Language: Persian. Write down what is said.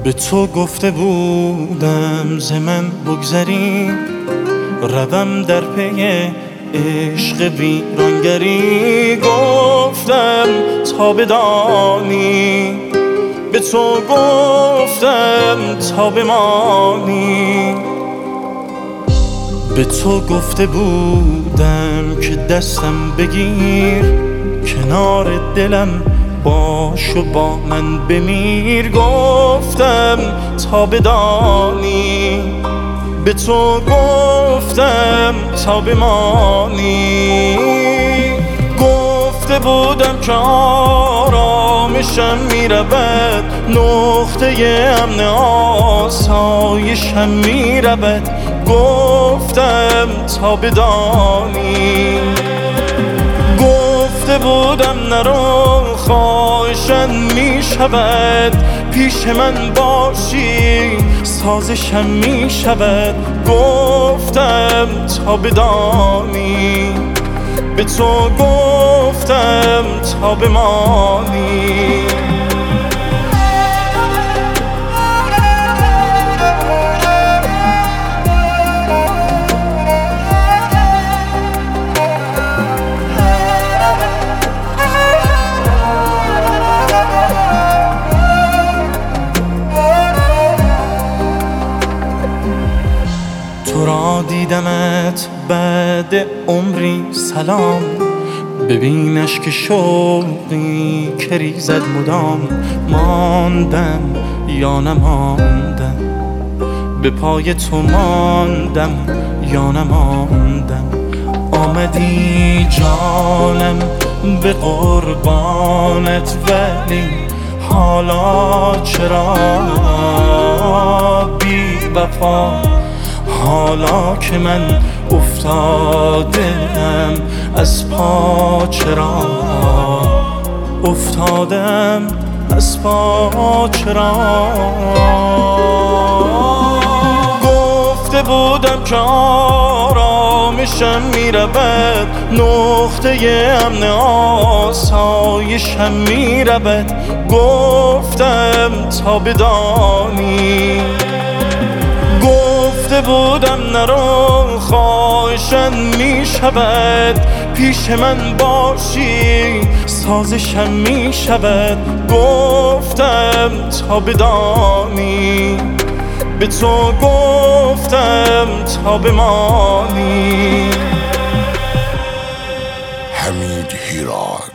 به تو گفته بودم ز من بگذری، روم در پی عشق ویرانگری. گفتم تا بدانی، به تو گفتم تا بمانی. به تو گفته بودم که دستم بگیر، کنار دلم باش و با من بمیر. گفتم تا بدانی، به تو گفتم تا بمانی. گفته بودم که آرامشم میرود، نقطه امن آسایشم میرود. گفتم تا بدانی، گفته بودم نرو خواهشم میشود، پیش من باشی سازشم میشود. گفتم تا بدانی، به تو گفتم تا بمانی. تو را دیدمت بعد عمری سلام، ببینش که شوقی که ریزد مدام. ماندم یا نماندم، به پای تو ماندم یا نماندم. آمدی جانم به قربانت، ولی حالا چرا بی وفا؟ حالا که من افتادم از پا، چرا افتادم از پا؟ چرا گفته بودم که آرامشم میرود، نقطه امن آسایشم میرود. گفتم تا بدانی، گفته بودم نرو خواهشم میشود، پیش من باشی سازشم میشود. گفتم تا بدانی، به تو گفتم تا بمانی. حمید هیراد.